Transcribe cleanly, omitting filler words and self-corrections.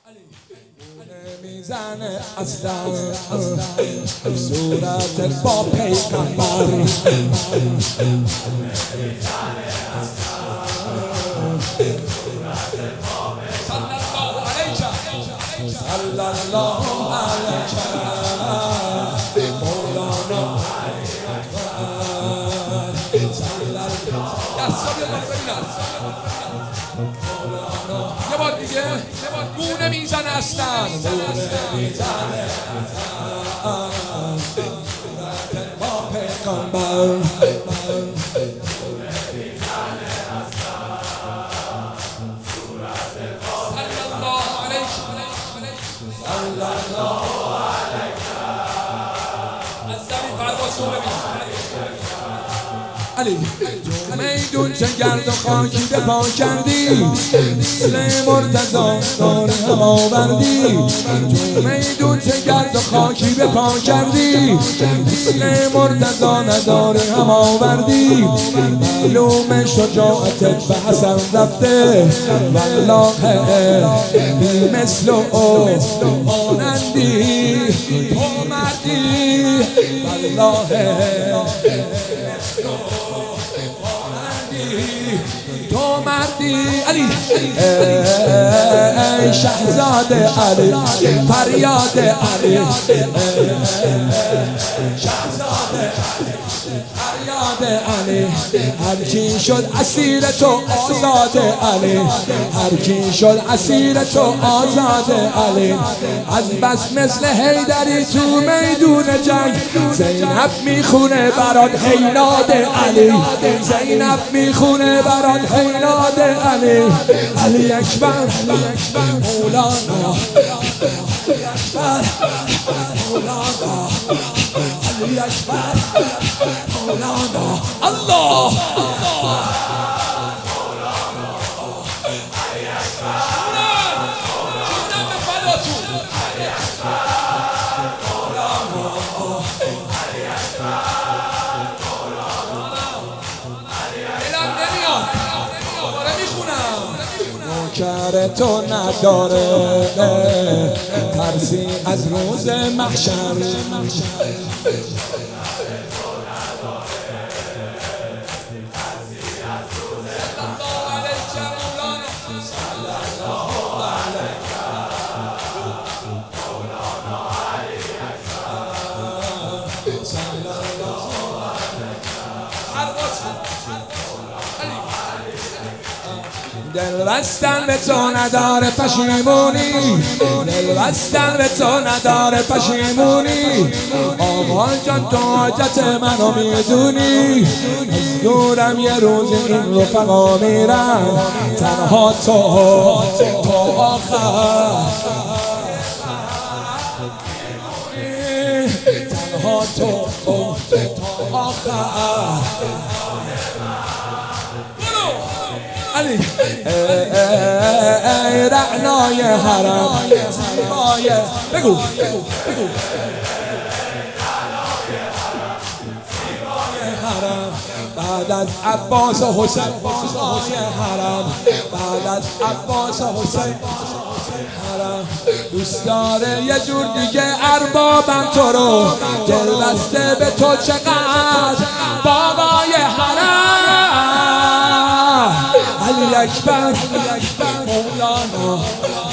میزنه اصلا صورت با پیغمبر صلی الله علیک مولانا یه بار دیگه گونه میزنه اصلا با پیغمبر علی میدون چه گرد و خاکی به پا کردی مثل مرتضا دار هم آوردی میدون چه گرد و خاکی به پا کردی مثل مرتضا ندار هم آوردی معلوم شجاعتت به حسن رفته والله بی مثل و مانندی تو مردی والله تو مردی علی ای شهزاده علی فریاد علی شهزاده فریاد علی هرچی شد اسیر تو آزاد علی هرچی شد اسیر تو آزاد علی از بس مثل حیدری تو میدون جنگ زینب میخونه برات حیناد علی زینب میخونه برات حیناد علی علی اکبر مولانا علی اکبر مولانا علی اکبر مولانا الله نوکر تو نداره ترسی از روز محشر دل بستن به تو نداره پشیمونی دل بستن به تو نداره پشیمونی آقا جان تو حاجت منو میدونی از دورم یه روز این رفقا میرن تنها تو آخر تنها تو آخر علی ای رعنای حرم زیبای بگو حرم بعد از عباس و حسین حرم بعد از عباس و حسین حرم دوست داره یه جور دیگه اربابم تو رو دل بسته به تو چقدر بابای حرم علی اکبر مولانا